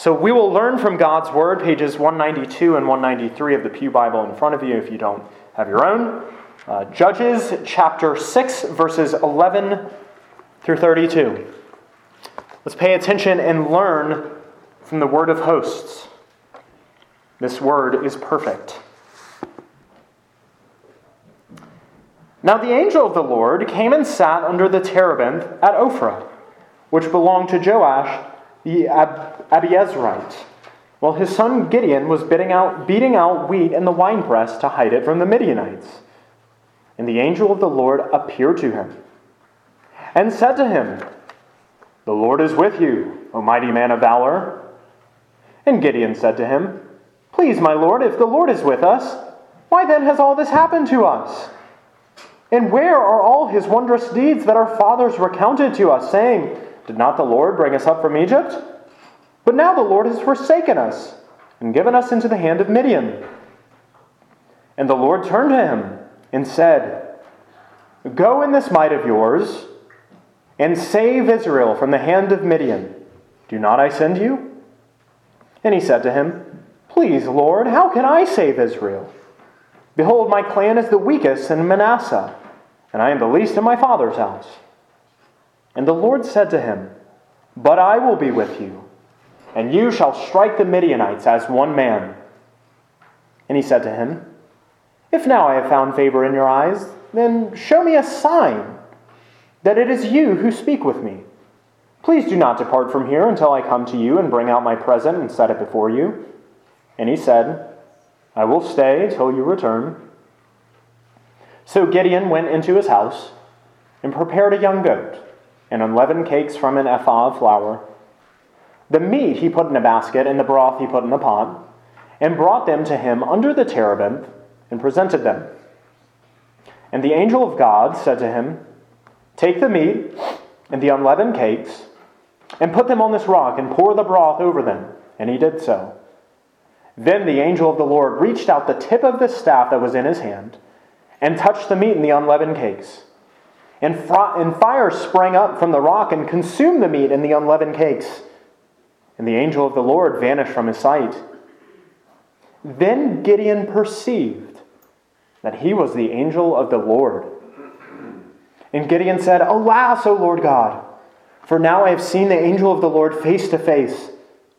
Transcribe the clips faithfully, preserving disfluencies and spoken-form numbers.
So we will learn from God's Word, pages one ninety-two and one ninety-three of the Pew Bible in front of you if you don't have your own. Uh, Judges chapter six, verses eleven through thirty-two. Let's pay attention and learn from the Word of hosts. This Word is perfect. Now the angel of the Lord came and sat under the terebinth at Ophrah, which belonged to Joash the Ab- Abiezrite, while his son Gideon was beating out, beating out wheat in the winepress to hide it from the Midianites. And the angel of the Lord appeared to him and said to him, "The Lord is with you, O mighty man of valor." And Gideon said to him, "Please, my Lord, if the Lord is with us, why then has all this happened to us? And where are all his wondrous deeds that our fathers recounted to us, saying, 'Did not the Lord bring us up from Egypt?' But now the Lord has forsaken us and given us into the hand of Midian." And the Lord turned to him and said, "Go in this might of yours and save Israel from the hand of Midian. Do not I send you?" And he said to him, "Please, Lord, how can I save Israel? Behold, my clan is the weakest in Manasseh, and I am the least in my father's house." And the Lord said to him, "But I will be with you, and you shall strike the Midianites as one man." And he said to him, "If now I have found favor in your eyes, then show me a sign that it is you who speak with me. Please do not depart from here until I come to you and bring out my present and set it before you." And he said, "I will stay till you return." So Gideon went into his house and prepared a young goat and unleavened cakes from an ephah of flour. The meat he put in a basket, and the broth he put in a pot, and brought them to him under the terebinth, and presented them. And the angel of God said to him, "Take the meat and the unleavened cakes, and put them on this rock, and pour the broth over them." And he did so. Then the angel of the Lord reached out the tip of the staff that was in his hand, and touched the meat and the unleavened cakes. And, fr- and fire sprang up from the rock and consumed the meat and the unleavened cakes. And the angel of the Lord vanished from his sight. Then Gideon perceived that he was the angel of the Lord. And Gideon said, "Alas, O Lord God, for now I have seen the angel of the Lord face to face."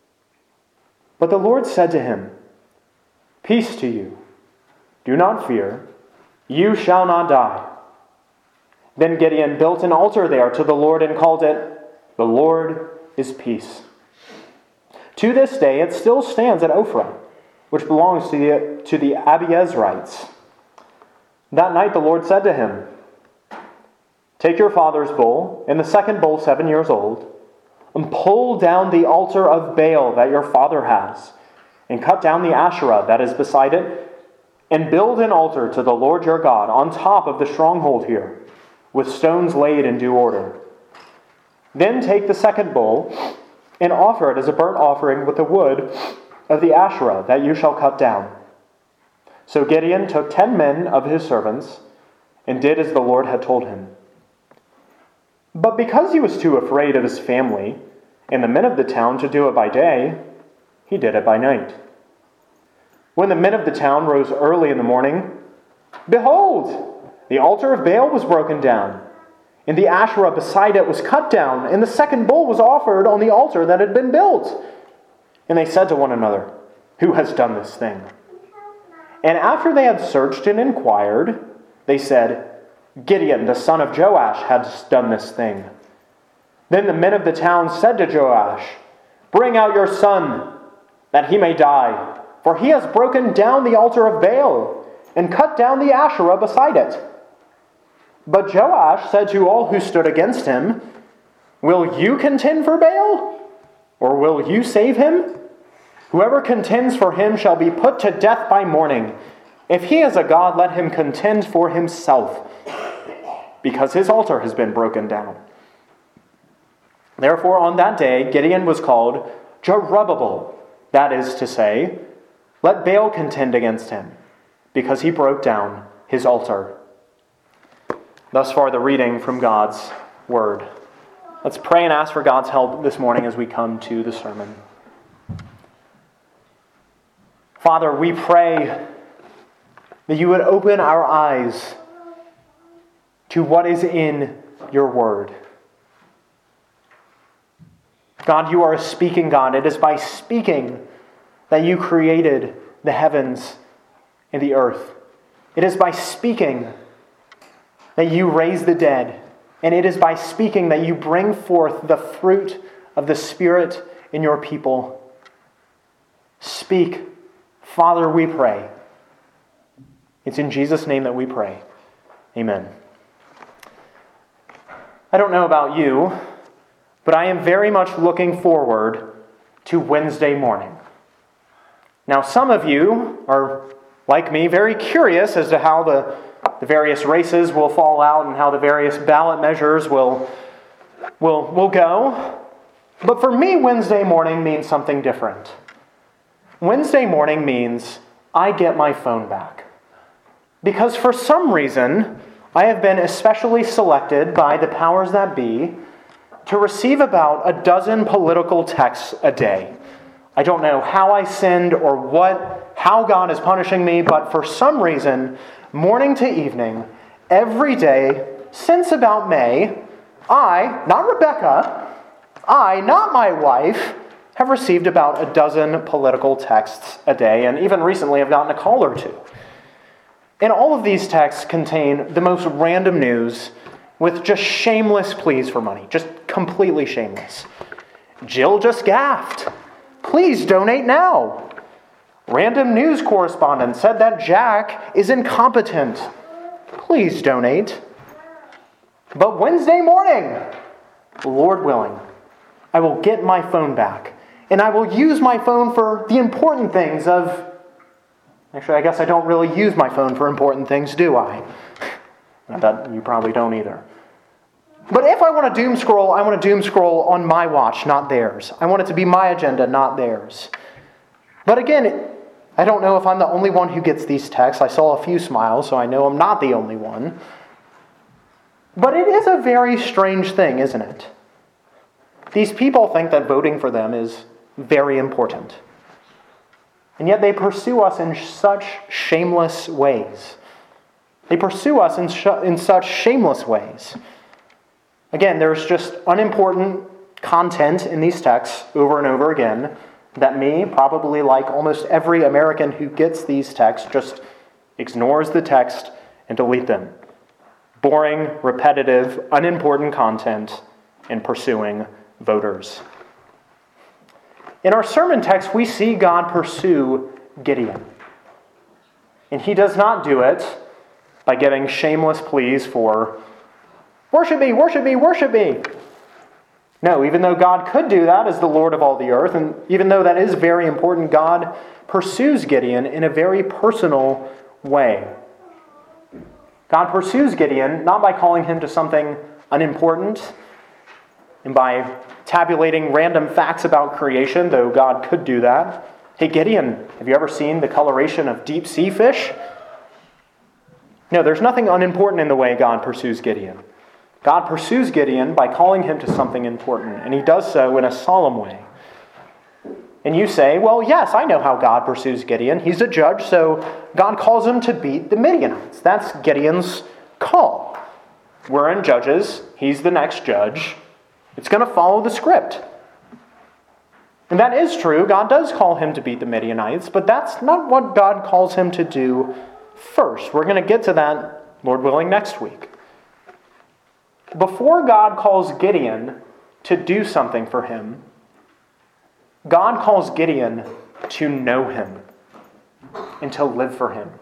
But the Lord said to him, "Peace to you. Do not fear. You shall not die." Then Gideon built an altar there to the Lord and called it, "The Lord is Peace." To this day it still stands at Ophrah, which belongs to the, to the Abiezrites. That night the Lord said to him, "Take your father's bull, and the second bull seven years old, and pull down the altar of Baal that your father has, and cut down the Asherah that is beside it, and build an altar to the Lord your God on top of the stronghold here, with stones laid in due order. Then take the second bull and offer it as a burnt offering with the wood of the Asherah that you shall cut down." So Gideon took ten men of his servants and did as the Lord had told him. But because he was too afraid of his family and the men of the town to do it by day, he did it by night. When the men of the town rose early in the morning, behold, the altar of Baal was broken down, and the Asherah beside it was cut down, and the second bull was offered on the altar that had been built. And they said to one another, "Who has done this thing?" And after they had searched and inquired, they said, "Gideon, the son of Joash, has done this thing." Then the men of the town said to Joash, "Bring out your son, that he may die, for he has broken down the altar of Baal and cut down the Asherah beside it." But Joash said to all who stood against him, "Will you contend for Baal, or will you save him? Whoever contends for him shall be put to death by morning. If he is a god, let him contend for himself, because his altar has been broken down." Therefore on that day Gideon was called Jerubbaal, that is to say, "Let Baal contend against him, because he broke down his altar." Thus far the reading from God's Word. Let's pray and ask for God's help this morning as we come to the sermon. Father, we pray that you would open our eyes to what is in your word. God, you are a speaking God. It is by speaking that you created the heavens and the earth. It is by speaking that you raise the dead. And it is by speaking that you bring forth the fruit of the Spirit in your people. Speak, Father, we pray. It's in Jesus' name that we pray. Amen. I don't know about you, but I am very much looking forward to Wednesday morning. Now, some of you are, like me, very curious as to how the, the various races will fall out and how the various ballot measures will, will, will go. But for me, Wednesday morning means something different. Wednesday morning means I get my phone back. Because for some reason, I have been especially selected by the powers that be to receive about a dozen political texts a day. I don't know how I sinned or what, how God is punishing me, but for some reason, morning to evening, every day, since about May, I, not Rebecca, I, not my wife, have received about a dozen political texts a day, and even recently I've gotten a call or two. And all of these texts contain the most random news with just shameless pleas for money, just completely shameless. Jill just gaffed. Please donate now. Random news correspondent said that Jack is incompetent. Please donate. But Wednesday morning, Lord willing, I will get my phone back. And I will use my phone for the important things of... Actually, I guess I don't really use my phone for important things, do I? I bet you probably don't either. But if I want to doom scroll, I want to doom scroll on my watch, not theirs. I want it to be my agenda, not theirs. But again, I don't know if I'm the only one who gets these texts. I saw a few smiles, so I know I'm not the only one. But it is a very strange thing, isn't it? These people think that voting for them is very important. And yet they pursue us in such shameless ways. They pursue us in, sh- in such shameless ways. Again, there's just unimportant content in these texts over and over again that me, probably like almost every American who gets these texts, just ignores the text and delete them. Boring, repetitive, unimportant content in pursuing voters. In our sermon text, we see God pursue Gideon. And he does not do it by giving shameless pleas for, worship me, worship me, worship me. No, even though God could do that as the Lord of all the earth, and even though that is very important, God pursues Gideon in a very personal way. God pursues Gideon not by calling him to something unimportant and by tabulating random facts about creation, though God could do that. Hey, Gideon, have you ever seen the coloration of deep sea fish? No, there's nothing unimportant in the way God pursues Gideon. God pursues Gideon by calling him to something important, and he does so in a solemn way. And you say, well, yes, I know how God pursues Gideon. He's a judge, so God calls him to beat the Midianites. That's Gideon's call. We're in Judges. He's the next judge. It's going to follow the script. And that is true. God does call him to beat the Midianites, but that's not what God calls him to do first. We're going to get to that, Lord willing, next week. Before God calls Gideon to do something for him, God calls Gideon to know him and to live for him.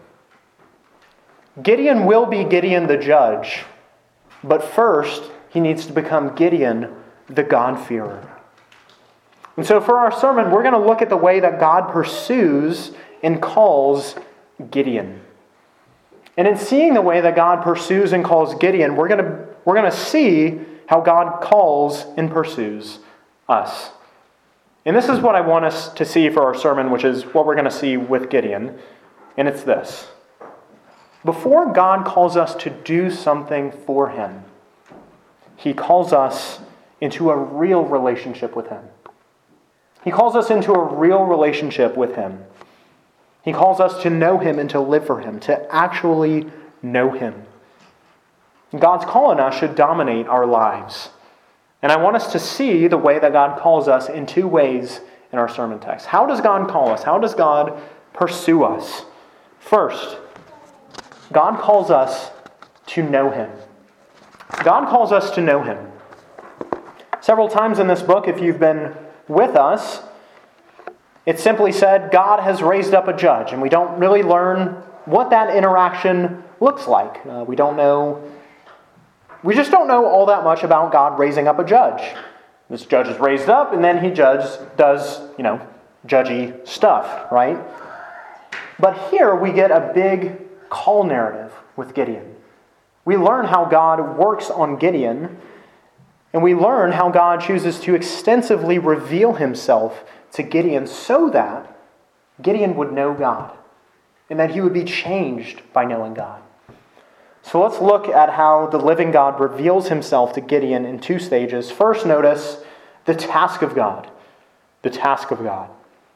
Gideon will be Gideon the judge, but first he needs to become Gideon the God-fearer. And so for our sermon, we're going to look at the way that God pursues and calls Gideon. And in seeing the way that God pursues and calls Gideon, we're going to, we're going to see how God calls and pursues us. And this is what I want us to see for our sermon, which is what we're going to see with Gideon. And it's this. Before God calls us to do something for him, he calls us into a real relationship with him. He calls us into a real relationship with him. He calls us to know him and to live for him, to actually know him. God's call on us should dominate our lives. And I want us to see the way that God calls us in two ways in our sermon text. How does God call us? How does God pursue us? First, God calls us to know him. God calls us to know him. Several times in this book, if you've been with us, it simply said, God has raised up a judge, and we don't really learn what that interaction looks like. Uh, we don't know, we just don't know all that much about God raising up a judge. This judge is raised up, and then he judges, does, you know, judgy stuff, right? But here we get a big call narrative with Gideon. We learn how God works on Gideon, and we learn how God chooses to extensively reveal himself to Gideon so that Gideon would know God and that he would be changed by knowing God. So let's look at how the living God reveals himself to Gideon in two stages. First, notice the task of God. The task of God.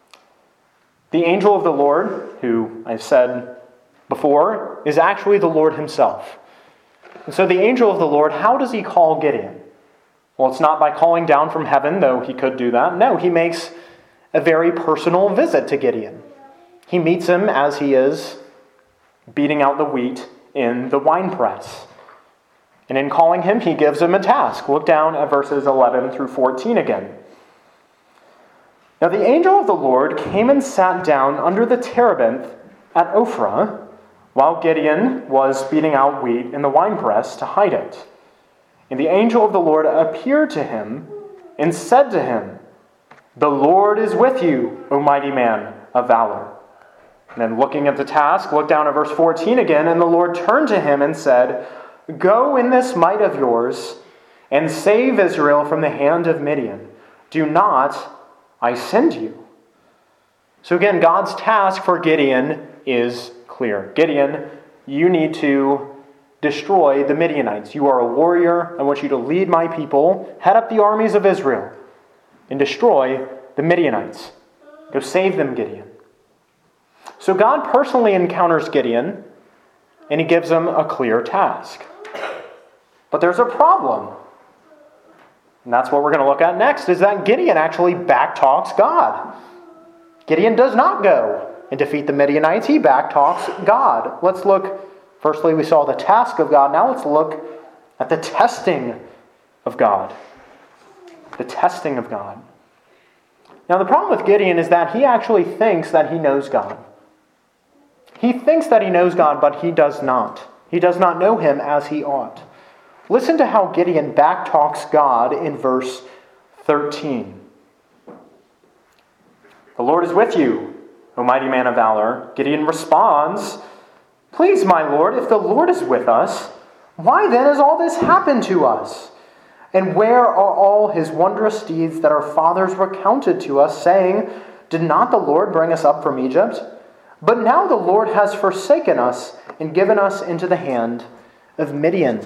The angel of the Lord, who I've said before, is actually the Lord himself. And so the angel of the Lord, how does he call Gideon? Well, it's not by calling down from heaven, though he could do that. No, he makes a very personal visit to Gideon. He meets him as he is beating out the wheat in the winepress. And in calling him, he gives him a task. Look down at verses eleven through fourteen again. Now the angel of the Lord came and sat down under the terebinth at Ophrah, while Gideon was beating out wheat in the winepress to hide it. And the angel of the Lord appeared to him and said to him, "The Lord is with you, O mighty man of valor." And then looking at the task, look down at verse fourteen again, and the Lord turned to him and said, "Go in this might of yours and save Israel from the hand of Midian. Do not I send you?" So again, God's task for Gideon is clear. Gideon, you need to destroy the Midianites. You are a warrior. I want you to lead my people, head up the armies of Israel, and destroy the Midianites. Go save them, Gideon. So God personally encounters Gideon, and he gives him a clear task. But there's a problem. And that's what we're going to look at next, is that Gideon actually backtalks God. Gideon does not go and defeat the Midianites. He backtalks God. Let's look, firstly, we saw the task of God. Now let's look at the testing of God. The testing of God. Now the problem with Gideon is that he actually thinks that he knows God. He thinks that he knows God, but he does not. He does not know him as he ought. Listen to how Gideon backtalks God in verse thirteen. "The Lord is with you, O mighty man of valor." Gideon responds, "Please, my Lord, if the Lord is with us, why then has all this happened to us? And where are all his wondrous deeds that our fathers recounted to us, saying, 'Did not the Lord bring us up from Egypt?' But now the Lord has forsaken us and given us into the hand of Midian."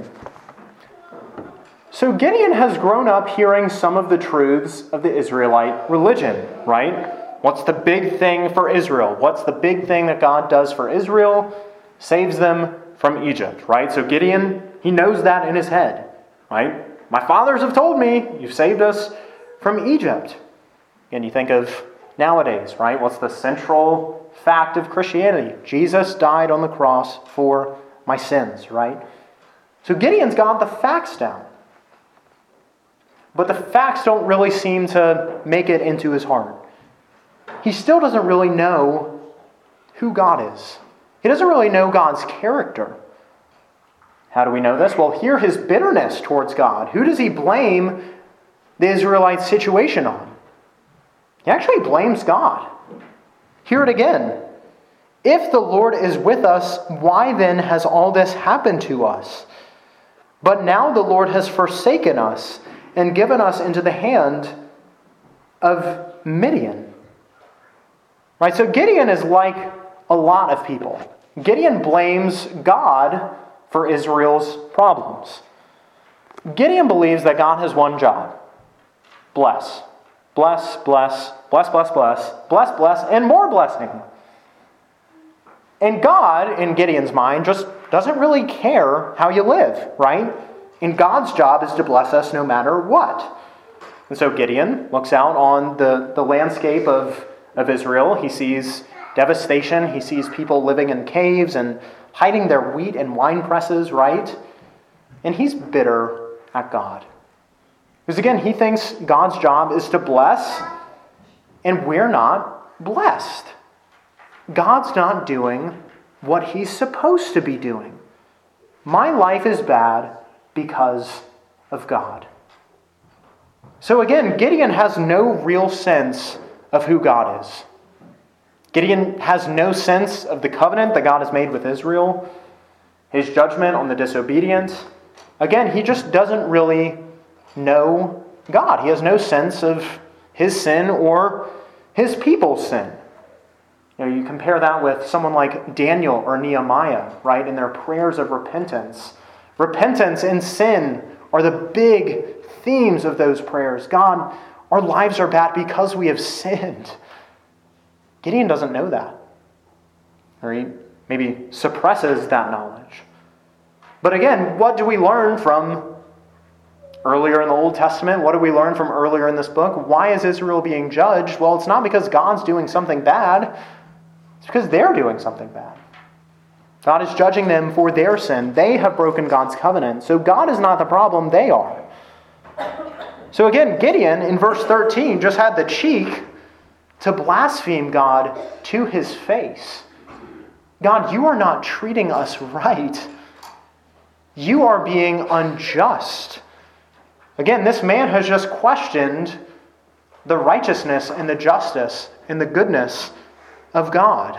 So Gideon has grown up hearing some of the truths of the Israelite religion, right? What's the big thing for Israel? What's the big thing that God does for Israel? Saves them from Egypt, right? So Gideon, he knows that in his head, right? My fathers have told me, you've saved us from Egypt. And you think of nowadays, right? What's the central fact of Christianity? Jesus died on the cross for my sins, right? So Gideon's got the facts down. But the facts don't really seem to make it into his heart. He still doesn't really know who God is. He doesn't really know God's character. How do we know this? Well, hear his bitterness towards God. Who does he blame the Israelite situation on? He actually blames God. Hear it again. "If the Lord is with us, why then has all this happened to us? But now the Lord has forsaken us and given us into the hand of Midian." Right? So Gideon is like a lot of people. Gideon blames God for Israel's problems. Gideon believes that God has one job. Bless. Bless, bless, bless, bless, bless, bless, bless, and more blessing. And God, in Gideon's mind, just doesn't really care how you live, right? And God's job is to bless us no matter what. And so Gideon looks out on the, the landscape of, of Israel. He sees devastation. He sees people living in caves and hiding their wheat in wine presses, right? And he's bitter at God. Because again, he thinks God's job is to bless, and we're not blessed. God's not doing what he's supposed to be doing. My life is bad because of God. So again, Gideon has no real sense of who God is. Gideon has no sense of the covenant that God has made with Israel, his judgment on the disobedient. Again, he just doesn't really know God. He has no sense of his sin or his people's sin. You know, you compare that with someone like Daniel or Nehemiah, right, in their prayers of repentance. Repentance and sin are the big themes of those prayers. God, our lives are bad because we have sinned. Gideon doesn't know that. Or he maybe suppresses that knowledge. But again, what do we learn from earlier in the Old Testament? What do we learn from earlier in this book? Why is Israel being judged? Well, it's not because God's doing something bad. It's because they're doing something bad. God is judging them for their sin. They have broken God's covenant. So God is not the problem, they are. So again, Gideon in verse thirteen just had the cheek to blaspheme God to his face. God, you are not treating us right. You are being unjust. Again, this man has just questioned the righteousness and the justice and the goodness of God.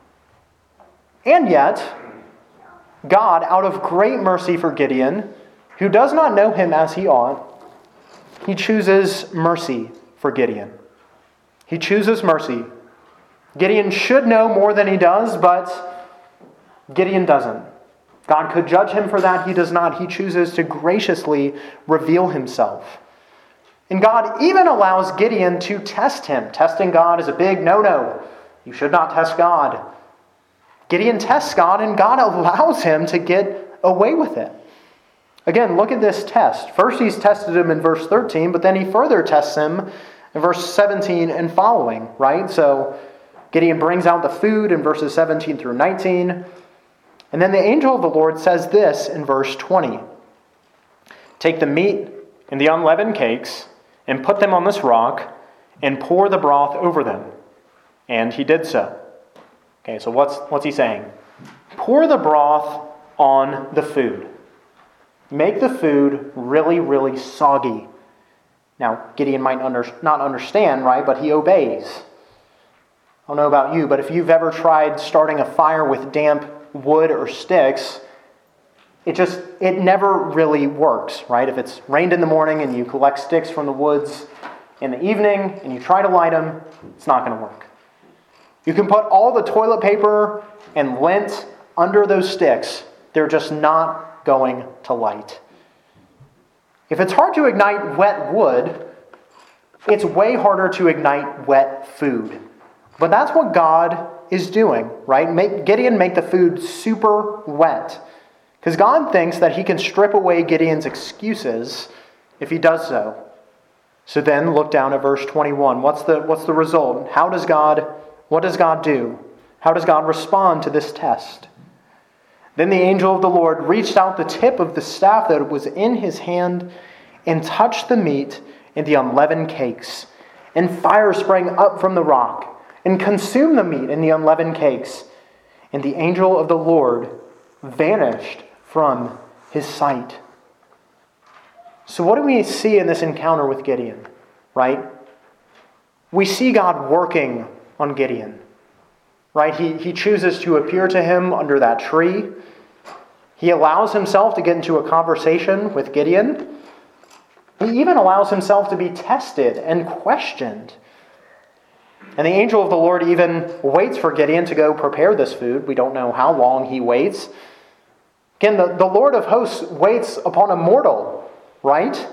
And yet, God, out of great mercy for Gideon, who does not know him as he ought, he chooses mercy for Gideon. He chooses mercy. Gideon should know more than he does, but Gideon doesn't. God could judge him for that. He does not. He chooses to graciously reveal himself. And God even allows Gideon to test him. Testing God is a big no-no. You should not test God. Gideon tests God, and God allows him to get away with it. Again, look at this test. First, he's tested him in verse thirteen, but then he further tests him in verse seventeen and following, right? So Gideon brings out the food in verses seventeen through nineteen. And then the angel of the Lord says this in verse twenty. Take the meat and the unleavened cakes and put them on this rock and pour the broth over them. And he did so. Okay, so what's, what's he saying? Pour the broth on the food. Make the food really, really soggy. Now, Gideon might under, not understand, right? But he obeys. I don't know about you, but if you've ever tried starting a fire with damp wood or sticks, it just, it never really works, right? If it's rained in the morning and you collect sticks from the woods in the evening and you try to light them, it's not going to work. You can put all the toilet paper and lint under those sticks. They're just not going to light. If it's hard to ignite wet wood, it's way harder to ignite wet food. But that's what God is doing, right? Make, Gideon make the food super wet. Because God thinks that he can strip away Gideon's excuses if he does so. So then look down at verse twenty-one. What's the, what's the result? How does God, what does God do? How does God respond to this test? Then the angel of the Lord reached out the tip of the staff that was in his hand and touched the meat and the unleavened cakes. And fire sprang up from the rock and consumed the meat and the unleavened cakes. And the angel of the Lord vanished from his sight. So what do we see in this encounter with Gideon, right? We see God working on Gideon, right? He, he chooses to appear to him under that tree. He allows himself to get into a conversation with Gideon. He even allows himself to be tested and questioned. And the angel of the Lord even waits for Gideon to go prepare this food. We don't know how long he waits. Again, the, the Lord of hosts waits upon a mortal, right?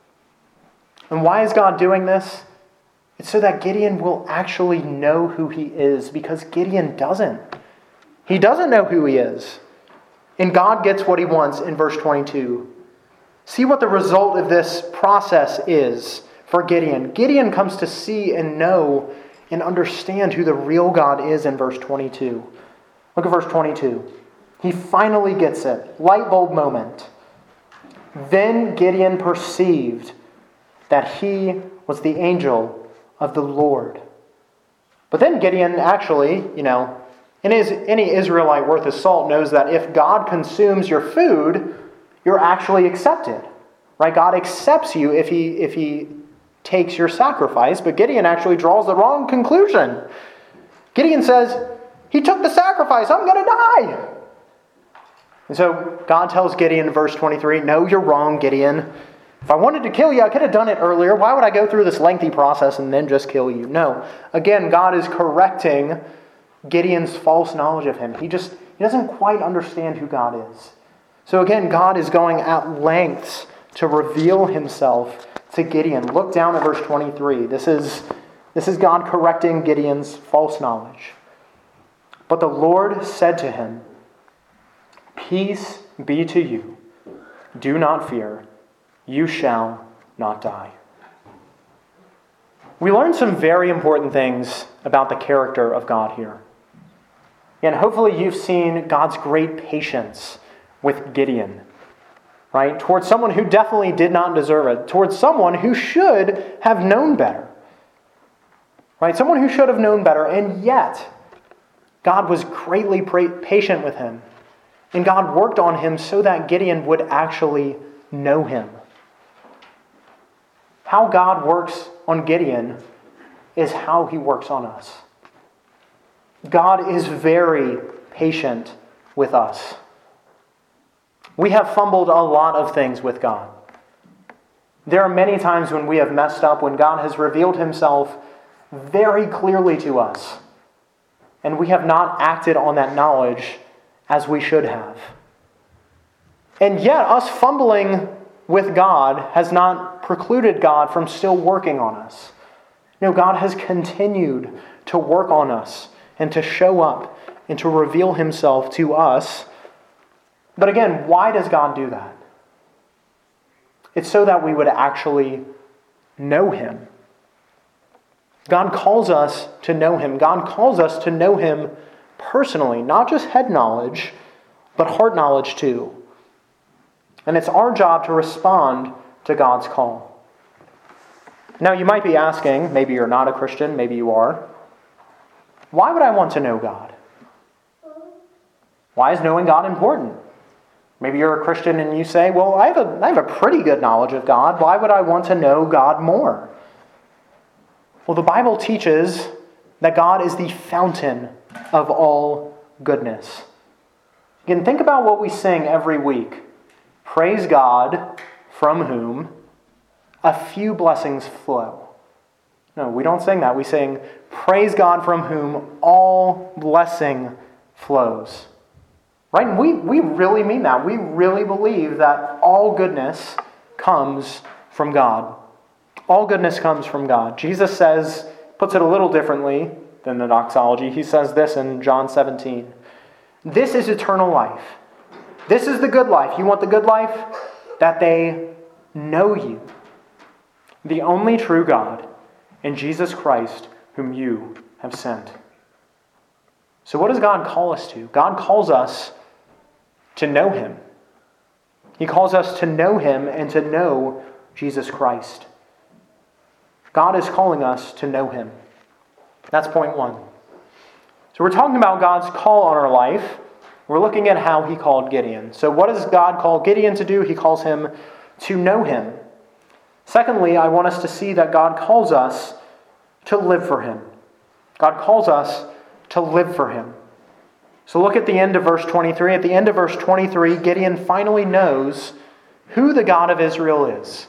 And why is God doing this? It's so that Gideon will actually know who he is, because Gideon doesn't. He doesn't know who he is. And God gets what he wants in verse twenty-two. See what the result of this process is for Gideon. Gideon comes to see and know and understand who the real God is in verse twenty-two. Look at verse twenty-two. He finally gets it. Light bulb moment. Then Gideon perceived that he was the angel of the Lord. But then Gideon actually, you know, and any Israelite worth his salt knows that if God consumes your food, you're actually accepted. Right? God accepts you if he if he takes your sacrifice, but Gideon actually draws the wrong conclusion. Gideon says, he took the sacrifice, I'm going to die. And so God tells Gideon in verse twenty-three, no, you're wrong, Gideon. If I wanted to kill you, I could have done it earlier. Why would I go through this lengthy process and then just kill you? No. Again, God is correcting Gideon's false knowledge of him. He just he doesn't quite understand who God is. So again, God is going at lengths to reveal himself to Gideon. Look down at verse twenty-three. This is, this is God correcting Gideon's false knowledge. But the Lord said to him, peace be to you. Do not fear. You shall not die. We learn some very important things about the character of God here. And hopefully you've seen God's great patience with Gideon, right? Towards someone who definitely did not deserve it. Towards someone who should have known better. Right? Someone who should have known better, and yet God was greatly patient with him. And God worked on him so that Gideon would actually know him. How God works on Gideon is how he works on us. God is very patient with us. We have fumbled a lot of things with God. There are many times when we have messed up, when God has revealed himself very clearly to us, and we have not acted on that knowledge as we should have. And yet, us fumbling with God has not precluded God from still working on us. No, God has continued to work on us and to show up and to reveal himself to us. But again, why does God do that? It's so that we would actually know him. God calls us to know him. God calls us to know him personally, not just head knowledge, but heart knowledge too. And it's our job to respond to God's call. Now, you might be asking, maybe you're not a Christian, maybe you are, why would I want to know God? Why is knowing God important? Maybe you're a Christian and you say, well, I have a, I have a pretty good knowledge of God. Why would I want to know God more? Well, the Bible teaches that God is the fountain of all goodness. Again, think about what we sing every week. Praise God, from whom a few blessings flow. No, we don't sing that. We sing, praise God, from whom all blessing flows. Right? And we, we really mean that. We really believe that all goodness comes from God. All goodness comes from God. Jesus says, puts it a little differently than the doxology. He says this in John seventeen. This is eternal life. This is the good life. You want the good life? That they know you, the only true God, and Jesus Christ, whom you have sent. So what does God call us to? God calls us to know him. He calls us to know him and to know Jesus Christ. God is calling us to know him. That's point one. So we're talking about God's call on our life. We're looking at how he called Gideon. So what does God call Gideon to do? He calls him to know him. Secondly, I want us to see that God calls us to live for him. God calls us to live for him. So look at the end of verse twenty-three. At the end of verse twenty-three, Gideon finally knows who the God of Israel is.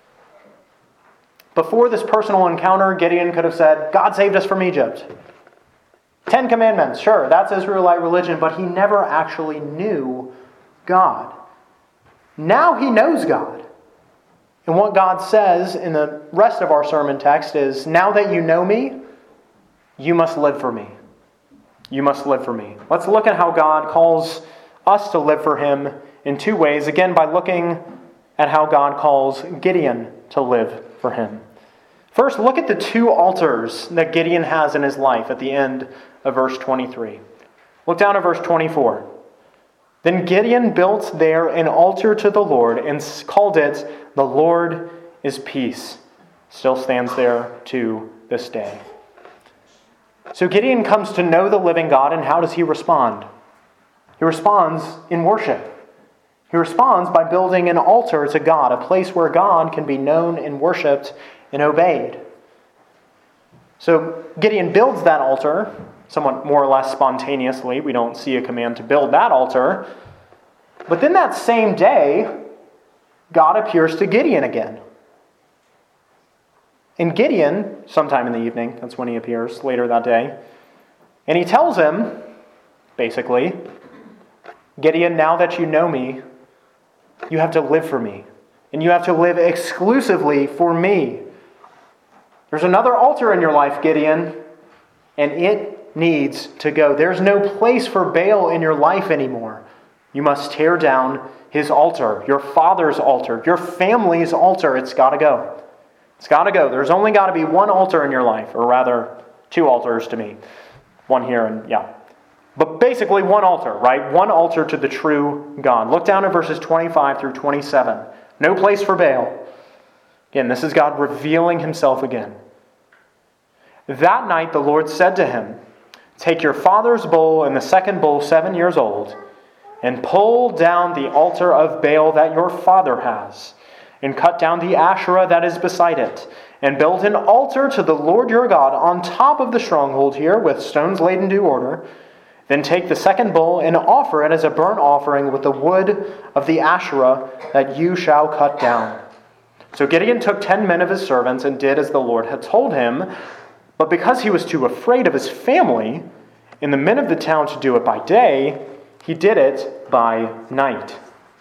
Before this personal encounter, Gideon could have said, God saved us from Egypt. Ten Commandments, sure, that's Israelite religion, but he never actually knew God. Now he knows God. And what God says in the rest of our sermon text is, now that you know me, you must live for me. you must live for me. Let's look at how God calls us to live for him in two ways. Again, by looking at how God calls Gideon to live for him. First, look at the two altars that Gideon has in his life at the end of verse twenty-three. Look down at verse twenty-four. Then Gideon built there an altar to the Lord and called it, "The Lord is Peace." Still stands there to this day. So Gideon comes to know the living God, and how does he respond? He responds in worship. He responds by building an altar to God, a place where God can be known and worshipped and obeyed. So Gideon builds that altar, somewhat more or less spontaneously. We don't see a command to build that altar. But then that same day, God appears to Gideon again. And Gideon, sometime in the evening, that's when he appears, later that day, and he tells him, basically, Gideon, now that you know me, you have to live for me. And you have to live exclusively for me. There's another altar in your life, Gideon, and it needs to go. There's no place for Baal in your life anymore. You must tear down his altar, your father's altar, your family's altar. It's got to go. It's got to go. There's only got to be one altar in your life, or rather, two altars to me. One here and, yeah. But basically one altar, right? One altar to the true God. Look down at verses twenty-five through twenty-seven. No place for Baal. Again, this is God revealing himself again. That night the Lord said to him, "Take your father's bull and the second bull seven years old, and pull down the altar of Baal that your father has, and cut down the Asherah that is beside it, and build an altar to the Lord your God on top of the stronghold here with stones laid in due order. Then take the second bull and offer it as a burnt offering with the wood of the Asherah that you shall cut down." So Gideon took ten men of his servants and did as the Lord had told him. But because he was too afraid of his family and the men of the town to do it by day, he did it by night.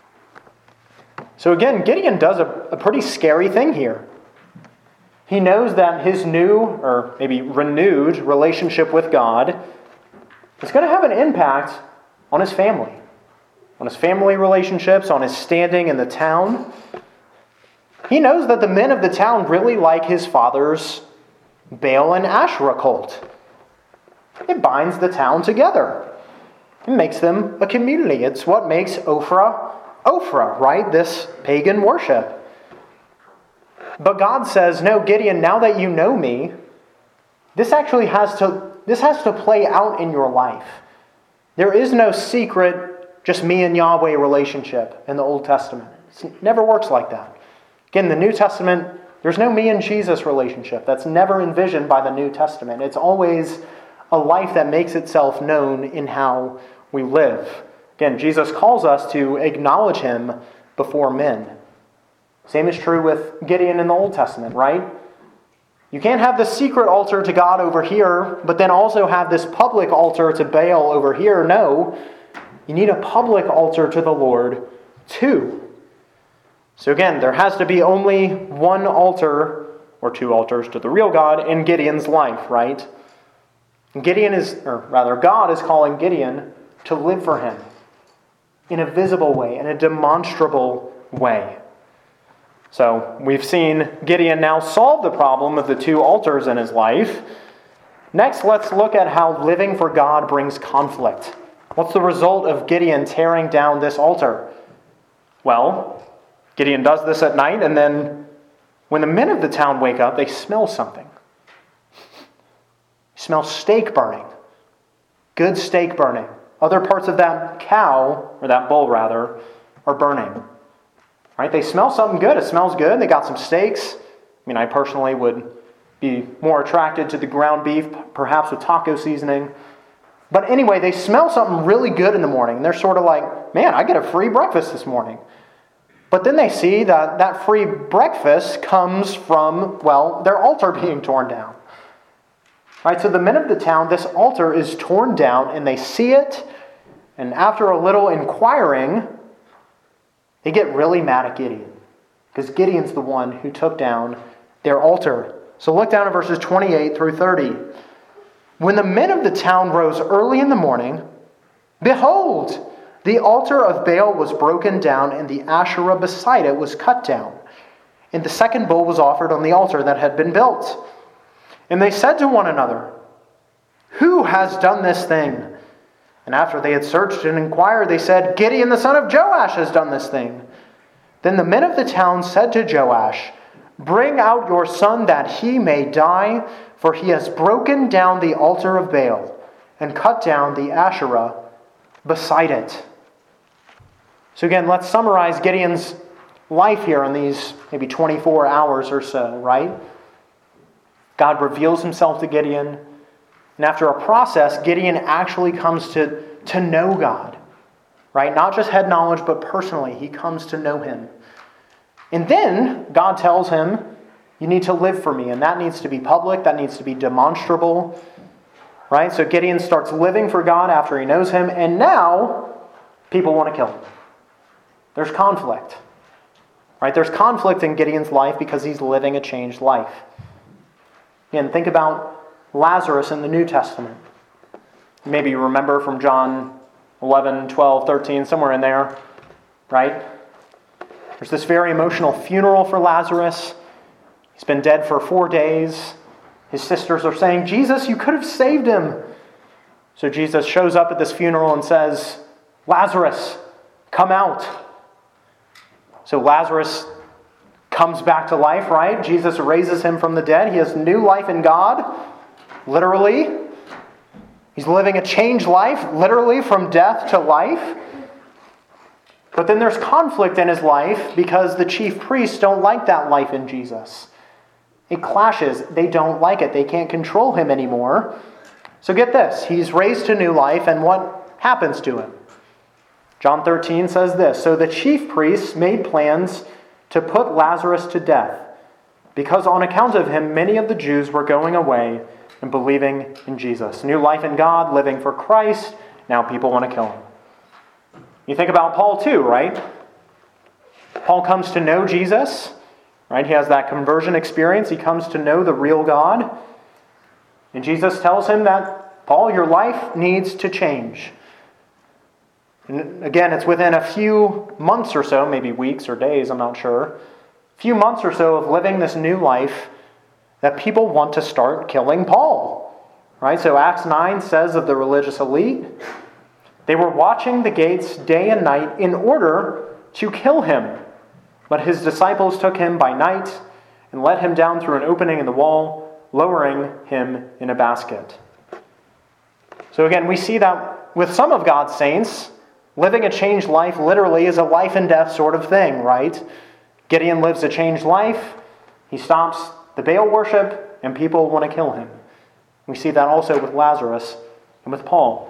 So again, Gideon does a, a pretty scary thing here. He knows that his new, or maybe renewed, relationship with God is going to have an impact on his family, on his family relationships, on his standing in the town. He knows that the men of the town really like his father's Baal and Asherah cult. It binds the town together. It makes them a community. It's what makes Ophrah Ophrah, right? This pagan worship. But God says, no, Gideon, now that you know me, this actually has to, this has to play out in your life. There is no secret, just me and Yahweh relationship in the Old Testament. It never works like that. Again, the New Testament, there's no me and Jesus relationship. That's never envisioned by the New Testament. It's always a life that makes itself known in how we live. Again, Jesus calls us to acknowledge him before men. Same is true with Gideon in the Old Testament, right? You can't have the secret altar to God over here, but then also have this public altar to Baal over here. No, you need a public altar to the Lord too. So again, there has to be only one altar, or two altars to the real God in Gideon's life, right? Gideon is, or rather, God is calling Gideon to live for him in a visible way, in a demonstrable way. So we've seen Gideon now solve the problem of the two altars in his life. Next, let's look at how living for God brings conflict. What's the result of Gideon tearing down this altar? Well, Gideon does this at night, and then when the men of the town wake up, they smell something. They smell steak burning. Good steak burning. Other parts of that cow, or that bull rather, are burning. Right? They smell something good. It smells good. They got some steaks. I mean, I personally would be more attracted to the ground beef, perhaps with taco seasoning. But anyway, they smell something really good in the morning. And they're sort of like, man, I get a free breakfast this morning. But then they see that that free breakfast comes from, well, their altar being torn down. Right? So the men of the town, this altar is torn down, and they see it. And after a little inquiring, they get really mad at Gideon, because Gideon's the one who took down their altar. So look down at verses twenty-eight through thirty. When the men of the town rose early in the morning, behold, the altar of Baal was broken down, and the Asherah beside it was cut down. And the second bull was offered on the altar that had been built. And they said to one another, who has done this thing? And after they had searched and inquired, they said, Gideon the son of Joash has done this thing. Then the men of the town said to Joash, bring out your son that he may die, for he has broken down the altar of Baal and cut down the Asherah beside it. So again, let's summarize Gideon's life here in these maybe twenty-four hours or so, right? God reveals himself to Gideon. And after a process, Gideon actually comes to, to know God, right? Not just head knowledge, but personally, he comes to know him. And then God tells him, you need to live for me. And that needs to be public. That needs to be demonstrable, right? So Gideon starts living for God after he knows him. And now people want to kill him. There's conflict, right? There's conflict in Gideon's life because he's living a changed life. Again, think about Lazarus in the New Testament. Maybe you remember from John eleven, twelve, thirteen, somewhere in there, right? There's this very emotional funeral for Lazarus. He's been dead for four days. His sisters are saying, Jesus, you could have saved him. So Jesus shows up at this funeral and says, Lazarus, come out. So Lazarus comes back to life, right? Jesus raises him from the dead. He has new life in God, literally. He's living a changed life, literally from death to life. But then there's conflict in his life because the chief priests don't like that life in Jesus. It clashes. They don't like it. They can't control him anymore. So get this. He's raised to new life, and what happens to him? John thirteen says this, so the chief priests made plans to put Lazarus to death, because on account of him, many of the Jews were going away and believing in Jesus. New life in God, living for Christ. Now people want to kill him. You think about Paul too, right? Paul comes to know Jesus, right? He has that conversion experience. He comes to know the real God. And Jesus tells him that, Paul, your life needs to change. And again, it's within a few months or so, maybe weeks or days, I'm not sure. A few months or so of living this new life that people want to start killing Paul. Right? So Acts nine says of the religious elite, they were watching the gates day and night in order to kill him. But his disciples took him by night and let him down through an opening in the wall, lowering him in a basket. So again, we see that with some of God's saints, living a changed life literally is a life and death sort of thing, right? Gideon lives a changed life. He stops the Baal worship, and people want to kill him. We see that also with Lazarus and with Paul.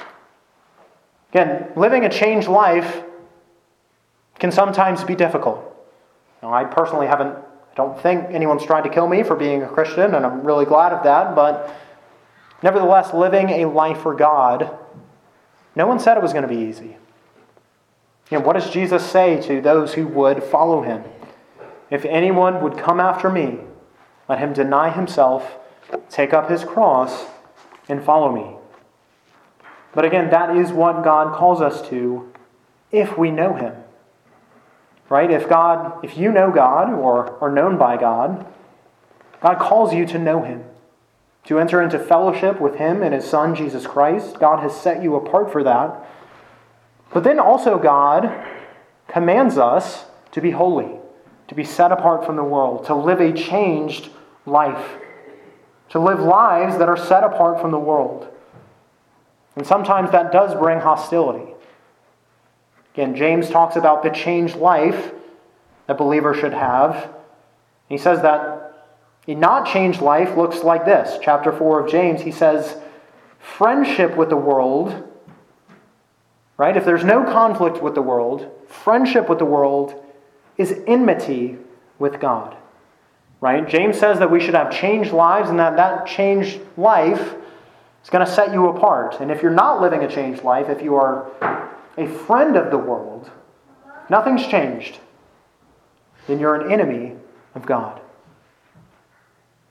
Again, living a changed life can sometimes be difficult. Now, I personally haven't, I don't think anyone's tried to kill me for being a Christian, and I'm really glad of that, but nevertheless, living a life for God, no one said it was going to be easy. You know, what does Jesus say to those who would follow him? If anyone would come after me, let him deny himself, take up his cross, and follow me. But again, that is what God calls us to if we know him. Right? If God, if you know God or are known by God, God calls you to know him, to enter into fellowship with him and his Son, Jesus Christ. God has set you apart for that. But then also God commands us to be holy, to be set apart from the world, to live a changed life, to live lives that are set apart from the world. And sometimes that does bring hostility. Again, James talks about the changed life that believers should have. He says that a not changed life looks like this. Chapter four of James, he says, friendship with the world, right? If there's no conflict with the world, friendship with the world is enmity with God, right? James says that we should have changed lives, and that that changed life is going to set you apart. And if you're not living a changed life, if you are a friend of the world, nothing's changed, then you're an enemy of God.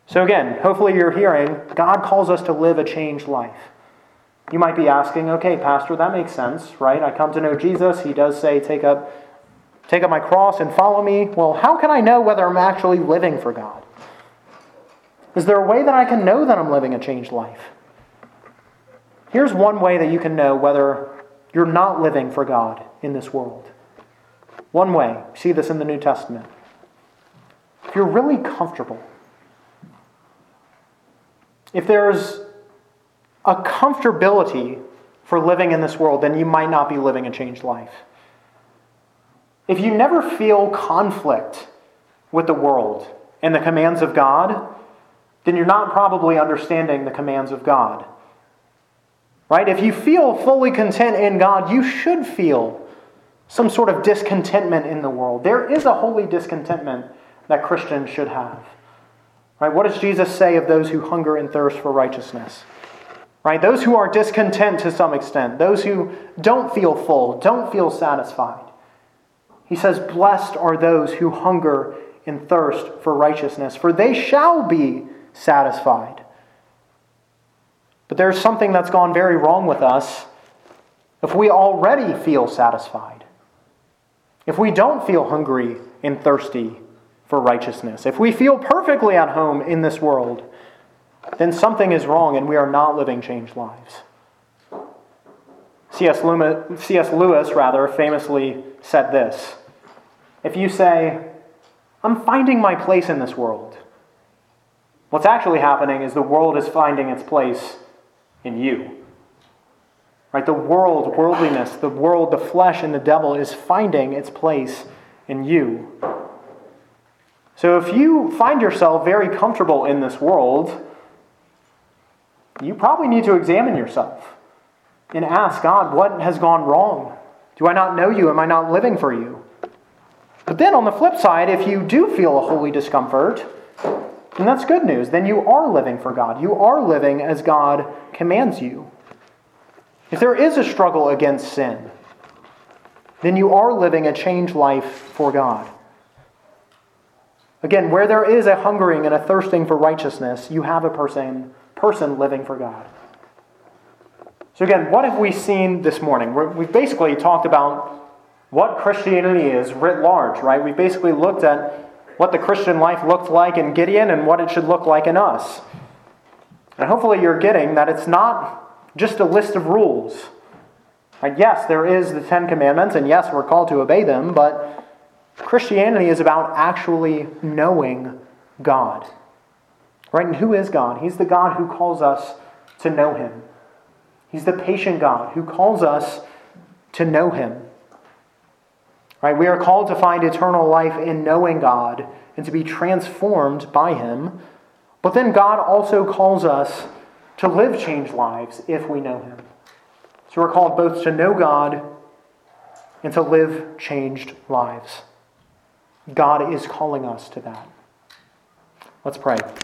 So again, hopefully you're hearing, God calls us to live a changed life. You might be asking, okay, Pastor, that makes sense, right? I come to know Jesus. He does say, take up, take up my cross and follow me. Well, how can I know whether I'm actually living for God? Is there a way that I can know that I'm living a changed life? Here's one way that you can know whether you're not living for God in this world. One way. You see this in the New Testament. If you're really comfortable, if there's a comfortability for living in this world, then you might not be living a changed life. If you never feel conflict with the world and the commands of God, then you're not probably understanding the commands of God. Right? If you feel fully content in God, you should feel some sort of discontentment in the world. There is a holy discontentment that Christians should have. Right? What does Jesus say of those who hunger and thirst for righteousness? Right? Those who are discontent to some extent, those who don't feel full, don't feel satisfied. He says, blessed are those who hunger and thirst for righteousness, for they shall be satisfied. But there's something that's gone very wrong with us if we already feel satisfied. If we don't feel hungry and thirsty for righteousness, if we feel perfectly at home in this world, then something is wrong and we are not living changed lives. C S Lewis, C S Lewis rather, famously said this: if you say, I'm finding my place in this world, what's actually happening is the world is finding its place in you. Right? The world, worldliness, the world, the flesh, and the devil is finding its place in you. So if you find yourself very comfortable in this world, you probably need to examine yourself and ask God, what has gone wrong? Do I not know you? Am I not living for you? But then on the flip side, if you do feel a holy discomfort, then that's good news. Then you are living for God. You are living as God commands you. If there is a struggle against sin, then you are living a changed life for God. Again, where there is a hungering and a thirsting for righteousness, you have a person, person living for God. So again, what have we seen this morning? We're, we've basically talked about what Christianity is writ large, right? We've basically looked at what the Christian life looked like in Gideon and what it should look like in us. And hopefully you're getting that it's not just a list of rules. Right? Yes, there is the Ten Commandments, and yes, we're called to obey them, but Christianity is about actually knowing God. Right? And who is God? He's the God who calls us to know Him. He's the patient God who calls us to know Him. Right? We are called to find eternal life in knowing God and to be transformed by Him. But then God also calls us to live changed lives if we know Him. So we're called both to know God and to live changed lives. God is calling us to that. Let's pray.